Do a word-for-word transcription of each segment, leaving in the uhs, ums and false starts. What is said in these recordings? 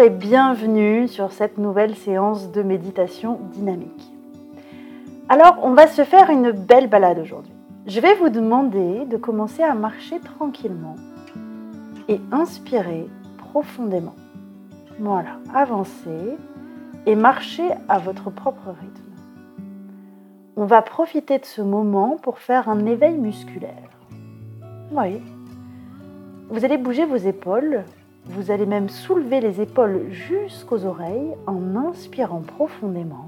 et bienvenue sur cette nouvelle séance de méditation dynamique. Alors, on va se faire une belle balade aujourd'hui. Je vais vous demander de commencer à marcher tranquillement et inspirer profondément. Voilà, avancez et marchez à votre propre rythme. On va profiter de ce moment pour faire un éveil musculaire. Oui. Vous allez bouger vos épaules. Vous allez même soulever les épaules jusqu'aux oreilles en inspirant profondément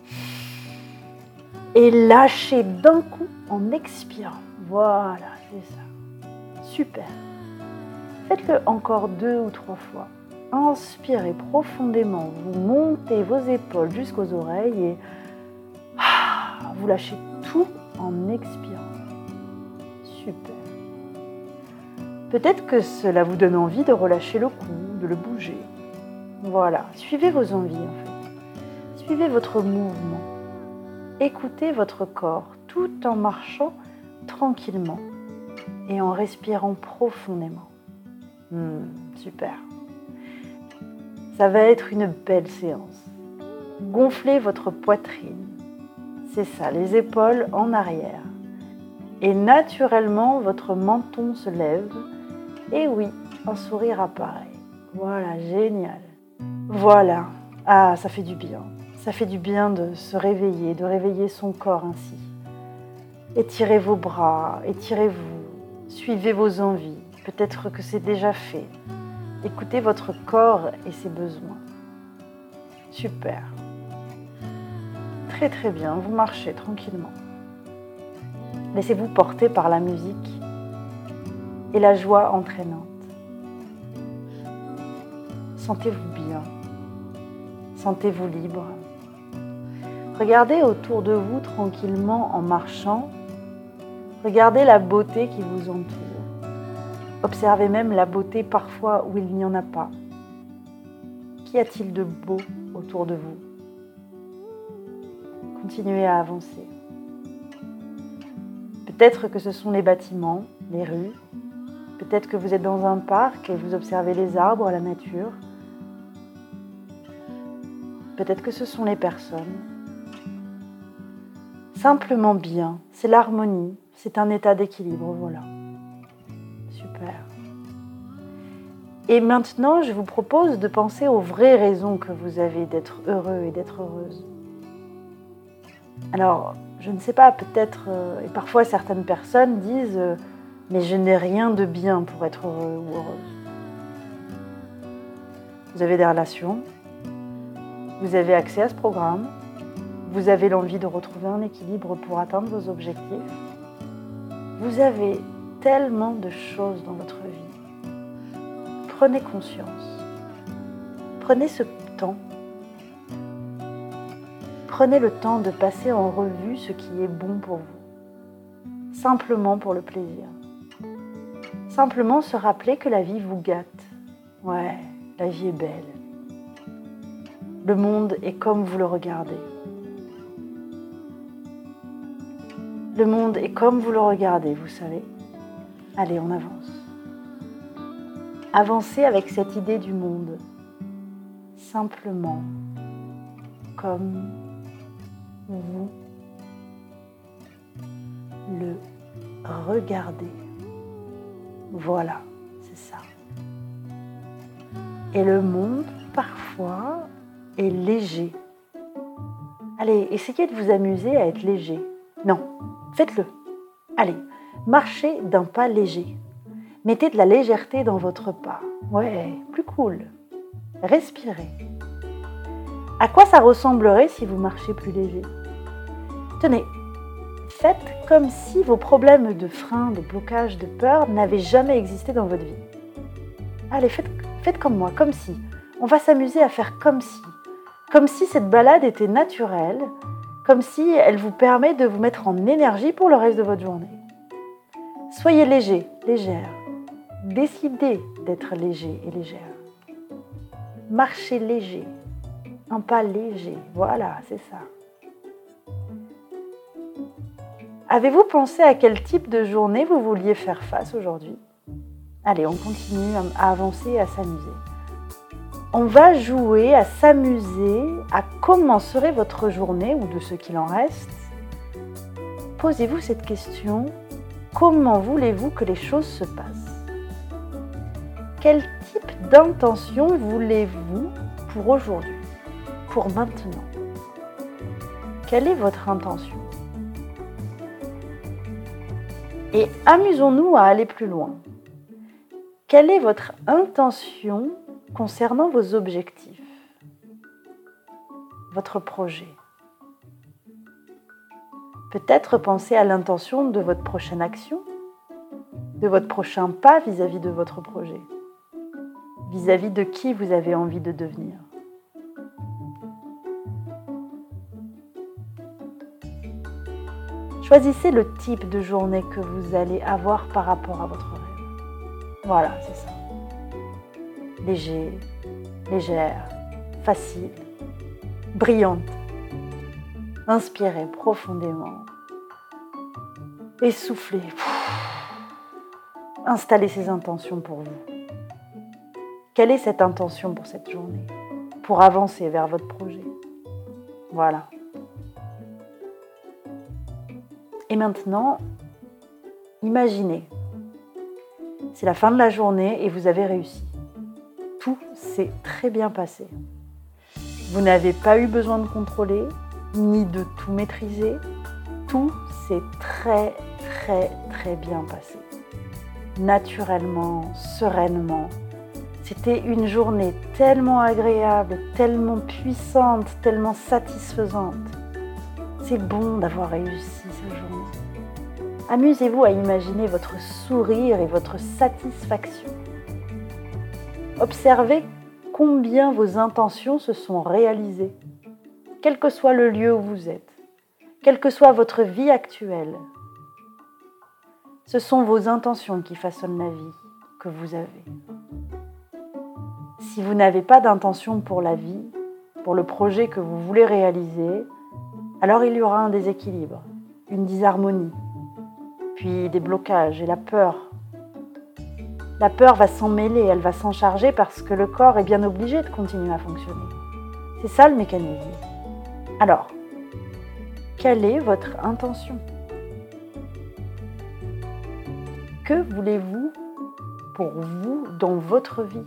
et lâchez d'un coup en expirant. Voilà, c'est ça. Super. Faites-le encore deux ou trois fois. Inspirez profondément, vous montez vos épaules jusqu'aux oreilles et vous lâchez tout en expirant. Super. Peut-être que cela vous donne envie de relâcher le cou, de le bouger. Voilà, suivez vos envies en fait. Suivez votre mouvement. Écoutez votre corps tout en marchant tranquillement et en respirant profondément. Mmh, super. Ça va être une belle séance. Gonflez votre poitrine. C'est ça, les épaules en arrière. Et naturellement, votre menton se lève. Et oui, un sourire apparaît. Voilà, génial. Voilà. Ah, ça fait du bien. Ça fait du bien de se réveiller, de réveiller son corps ainsi. Étirez vos bras, étirez-vous. Suivez vos envies. Peut-être que c'est déjà fait. Écoutez votre corps et ses besoins. Super. Très très bien, vous marchez tranquillement. Laissez-vous porter par la musique et la joie entraînante. Sentez-vous bien. Sentez-vous libre. Regardez autour de vous tranquillement en marchant. Regardez la beauté qui vous entoure. Observez même la beauté parfois où il n'y en a pas. Qu'y a-t-il de beau autour de vous ? Continuez à avancer. Peut-être que ce sont les bâtiments, les rues. Peut-être que vous êtes dans un parc et vous observez les arbres, la nature. Peut-être que ce sont les personnes. Simplement bien, c'est l'harmonie, c'est un état d'équilibre, voilà. Super. Et maintenant, je vous propose de penser aux vraies raisons que vous avez d'être heureux et d'être heureuse. Alors, je ne sais pas, peut-être, euh, et parfois certaines personnes disent euh, « mais je n'ai rien de bien pour être heureux ou heureuse ». Vous avez des relations, vous avez accès à ce programme, vous avez l'envie de retrouver un équilibre pour atteindre vos objectifs. Vous avez tellement de choses dans votre vie. Prenez conscience. Prenez ce temps. Prenez le temps de passer en revue ce qui est bon pour vous. Simplement pour le plaisir. Simplement se rappeler que la vie vous gâte. Ouais, la vie est belle. Le monde est comme vous le regardez. Le monde est comme vous le regardez, vous savez. Allez, on avance. Avancez avec cette idée du monde. Simplement comme vous le regardez. Voilà, c'est ça. Et le monde, parfois, est léger. Allez, essayez de vous amuser à être léger. Non, faites-le. Allez, marchez d'un pas léger. Mettez de la légèreté dans votre pas. Ouais, plus cool. Respirez. À quoi ça ressemblerait si vous marchiez plus léger ? Tenez, faites comme si vos problèmes de frein, de blocage, de peur n'avaient jamais existé dans votre vie. Allez, faites, faites comme moi, comme si. On va s'amuser à faire comme si. Comme si cette balade était naturelle, comme si elle vous permet de vous mettre en énergie pour le reste de votre journée. Soyez léger, légère. Décidez d'être léger et légère. Marchez léger. Un pas léger. Voilà, c'est ça. Avez-vous pensé à quel type de journée vous vouliez faire face aujourd'hui ? Allez, on continue à avancer et à s'amuser. On va jouer à s'amuser à comment serait votre journée ou de ce qu'il en reste. Posez-vous cette question. Comment voulez-vous que les choses se passent? Quel type d'intention voulez-vous pour aujourd'hui, pour maintenant? Quelle est votre intention? Et amusons-nous à aller plus loin. Quelle est votre intention concernant vos objectifs, votre projet? Peut-être penser à l'intention de votre prochaine action, de votre prochain pas vis-à-vis de votre projet, vis-à-vis de qui vous avez envie de devenir. Choisissez le type de journée que vous allez avoir par rapport à votre rêve. Voilà, c'est ça. Léger, légère, facile, brillante. Inspirez profondément. Essoufflez. Installez ces intentions pour vous. Quelle est cette intention pour cette journée, pour avancer vers votre projet? Voilà. Et maintenant, imaginez, c'est la fin de la journée et vous avez réussi. Tout s'est très bien passé. Vous n'avez pas eu besoin de contrôler, ni de tout maîtriser. Tout s'est très, très, très bien passé. Naturellement, sereinement. C'était une journée tellement agréable, tellement puissante, tellement satisfaisante. C'est bon d'avoir réussi cette journée. Amusez-vous à imaginer votre sourire et votre satisfaction. Observez combien vos intentions se sont réalisées, quel que soit le lieu où vous êtes, quelle que soit votre vie actuelle. Ce sont vos intentions qui façonnent la vie que vous avez. Si vous n'avez pas d'intention pour la vie, pour le projet que vous voulez réaliser, alors il y aura un déséquilibre, une disharmonie, puis des blocages et la peur. La peur va s'en mêler, elle va s'en charger parce que le corps est bien obligé de continuer à fonctionner. C'est ça le mécanisme. Alors, quelle est votre intention? Que voulez-vous pour vous dans votre vie?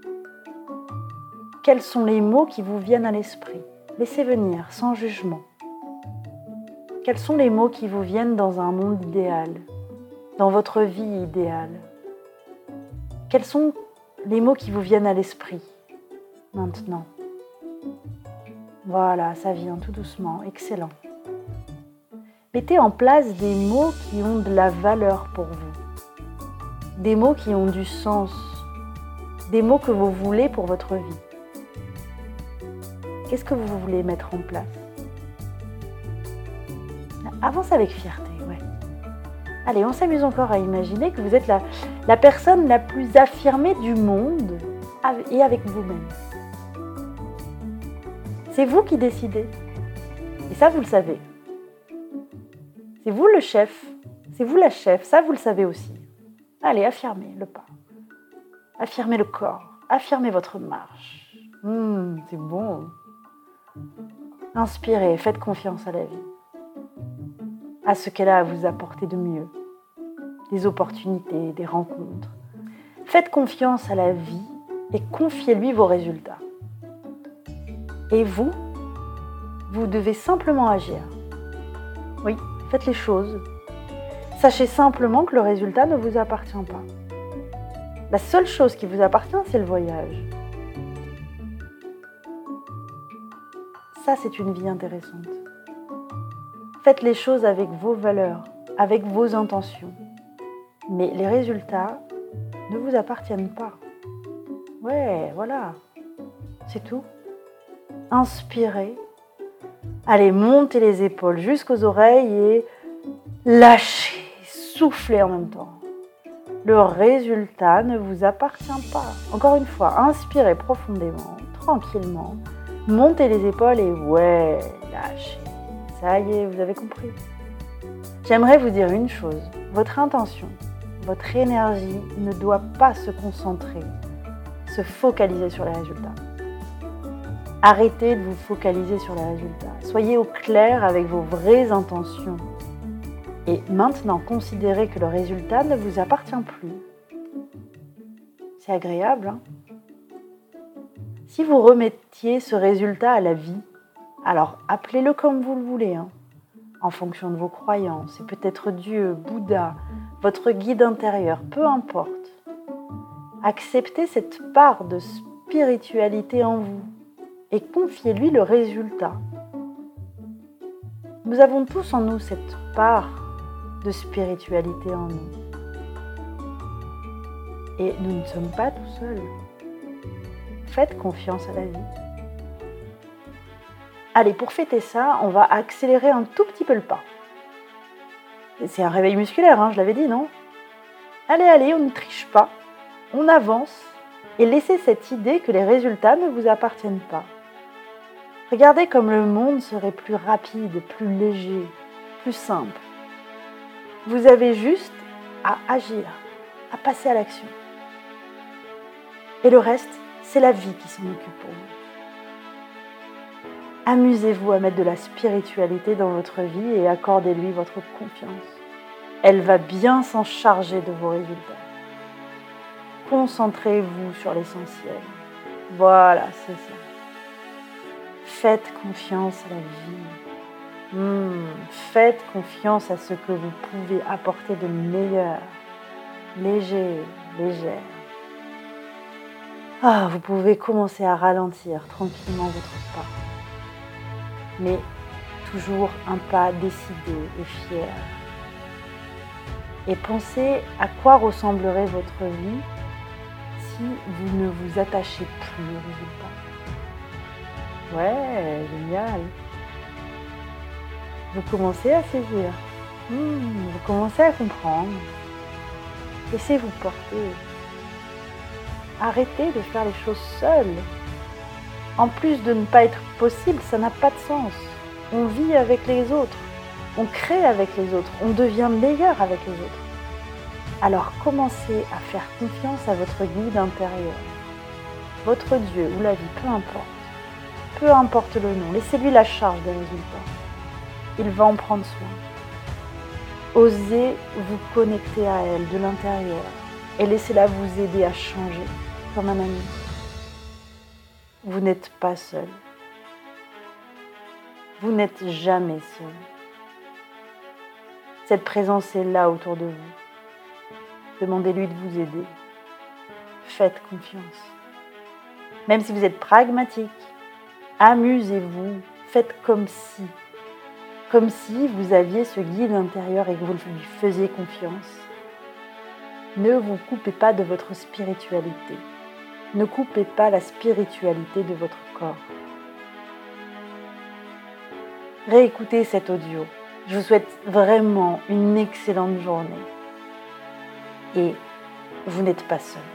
Quels sont les mots qui vous viennent à l'esprit? Laissez venir, sans jugement. Quels sont les mots qui vous viennent dans un monde idéal, dans votre vie idéale? Quels sont les mots qui vous viennent à l'esprit maintenant? Voilà, ça vient tout doucement, excellent. Mettez en place des mots qui ont de la valeur pour vous, des mots qui ont du sens, des mots que vous voulez pour votre vie. Qu'est-ce que vous voulez mettre en place? Avance avec fierté, ouais. Allez, on s'amuse encore à imaginer que vous êtes la, la personne la plus affirmée du monde et avec vous-même. C'est vous qui décidez. Et ça, vous le savez. C'est vous le chef. C'est vous la chef. Ça, vous le savez aussi. Allez, affirmez le pas. Affirmez le corps. Affirmez votre marche. Mmh, c'est bon. Inspirez. Faites confiance à la vie. À ce qu'elle a à vous apporter de mieux, des opportunités, des rencontres. Faites confiance à la vie et confiez-lui vos résultats. Et vous, vous devez simplement agir. Oui, faites les choses. Sachez simplement que le résultat ne vous appartient pas. La seule chose qui vous appartient, c'est le voyage. Ça, c'est une vie intéressante. Faites les choses avec vos valeurs, avec vos intentions. Mais les résultats ne vous appartiennent pas. Ouais, voilà. C'est tout. Inspirez. Allez, montez les épaules jusqu'aux oreilles et lâchez, soufflez en même temps. Le résultat ne vous appartient pas. Encore une fois, inspirez profondément, tranquillement. Montez les épaules et ouais, lâchez. Ça y est, vous avez compris. J'aimerais vous dire une chose. Votre intention, votre énergie ne doit pas se concentrer, se focaliser sur les résultats. Arrêtez de vous focaliser sur les résultats. Soyez au clair avec vos vraies intentions. Et maintenant, considérez que le résultat ne vous appartient plus. C'est agréable, hein? Si vous remettiez ce résultat à la vie, alors appelez-le comme vous le voulez, hein, en fonction de vos croyances, et peut-être Dieu, Bouddha, votre guide intérieur, peu importe. Acceptez cette part de spiritualité en vous et confiez-lui le résultat. Nous avons tous en nous cette part de spiritualité en nous. Et nous ne sommes pas tout seuls. Faites confiance à la vie. Allez, pour fêter ça, on va accélérer un tout petit peu le pas. C'est un réveil musculaire, hein, je l'avais dit, non? Allez, allez, on ne triche pas. On avance et laissez cette idée que les résultats ne vous appartiennent pas. Regardez comme le monde serait plus rapide, plus léger, plus simple. Vous avez juste à agir, à passer à l'action. Et le reste, c'est la vie qui s'en occupe pour vous. Amusez-vous à mettre de la spiritualité dans votre vie et accordez-lui votre confiance. Elle va bien s'en charger de vos résultats. Concentrez-vous sur l'essentiel. Voilà, c'est ça. Faites confiance à la vie. Mmh, faites confiance à ce que vous pouvez apporter de meilleur, léger, légère. Ah, vous pouvez commencer à ralentir tranquillement votre pas. Mais toujours un pas décidé et fier. Et pensez à quoi ressemblerait votre vie si vous ne vous attachez plus au résultat. Ouais, génial. Vous commencez à saisir. Mmh, vous commencez à comprendre. Laissez-vous porter. Arrêtez de faire les choses seuls. En plus de ne pas être possible, ça n'a pas de sens. On vit avec les autres. On crée avec les autres. On devient meilleur avec les autres. Alors commencez à faire confiance à votre guide intérieur. Votre Dieu ou la vie, peu importe. Peu importe le nom, laissez-lui la charge des résultats. Il va en prendre soin. Osez vous connecter à elle de l'intérieur et laissez-la vous aider à changer comme un ami. Vous n'êtes pas seul. Vous n'êtes jamais seul. Cette présence est là autour de vous. Demandez-lui de vous aider. Faites confiance. Même si vous êtes pragmatique, amusez-vous. Faites comme si. Comme si vous aviez ce guide intérieur et que vous lui faisiez confiance. Ne vous coupez pas de votre spiritualité. Ne coupez pas la spiritualité de votre corps. Réécoutez cet audio. Je vous souhaite vraiment une excellente journée. Et vous n'êtes pas seul.